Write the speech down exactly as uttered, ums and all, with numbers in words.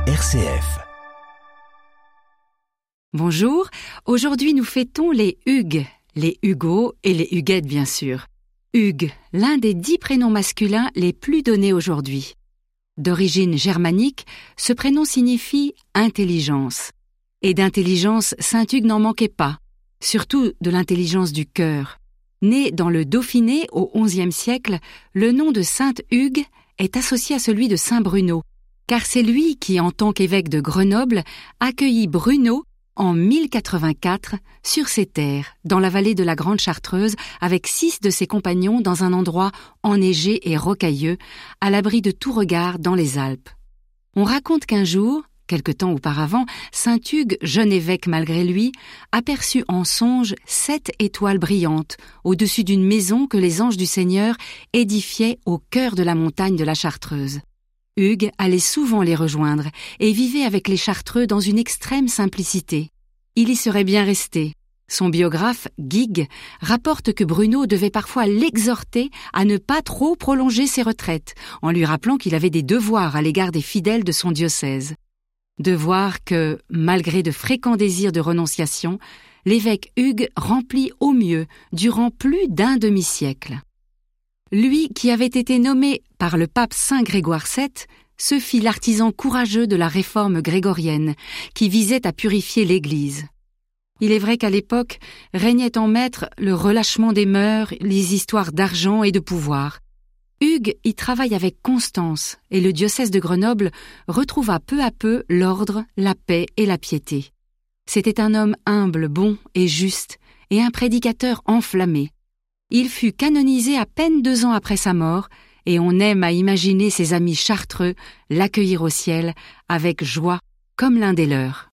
R C F. Bonjour, aujourd'hui nous fêtons les Hugues, les Hugo et les Huguettes bien sûr. Hugues, l'un des dix prénoms masculins les plus donnés aujourd'hui. D'origine germanique, ce prénom signifie intelligence. Et d'intelligence, saint Hugues n'en manquait pas, surtout de l'intelligence du cœur. Né dans le Dauphiné au onzième siècle, le nom de saint Hugues est associé à celui de saint Bruno, car c'est lui qui, en tant qu'évêque de Grenoble, accueillit Bruno en mille quatre-vingt-quatre sur ses terres, dans la vallée de la Grande Chartreuse, avec six de ses compagnons dans un endroit enneigé et rocailleux, à l'abri de tout regard dans les Alpes. On raconte qu'un jour, quelque temps auparavant, saint Hugues, jeune évêque malgré lui, aperçut en songe sept étoiles brillantes au-dessus d'une maison que les anges du Seigneur édifiaient au cœur de la montagne de la Chartreuse. Hugues allait souvent les rejoindre et vivait avec les Chartreux dans une extrême simplicité. Il y serait bien resté. Son biographe, Guigues, rapporte que Bruno devait parfois l'exhorter à ne pas trop prolonger ses retraites, en lui rappelant qu'il avait des devoirs à l'égard des fidèles de son diocèse. Devoirs que, malgré de fréquents désirs de renonciation, l'évêque Hugues remplit au mieux durant plus d'un demi-siècle. Lui, qui avait été nommé par le pape Saint Grégoire sept, se fit l'artisan courageux de la réforme grégorienne, qui visait à purifier l'Église. Il est vrai qu'à l'époque, régnait en maître le relâchement des mœurs, les histoires d'argent et de pouvoir. Hugues y travaille avec constance, et le diocèse de Grenoble retrouva peu à peu l'ordre, la paix et la piété. C'était un homme humble, bon et juste, et un prédicateur enflammé. Il fut canonisé à peine deux ans après sa mort, et on aime à imaginer ses amis chartreux l'accueillir au ciel avec joie comme l'un des leurs.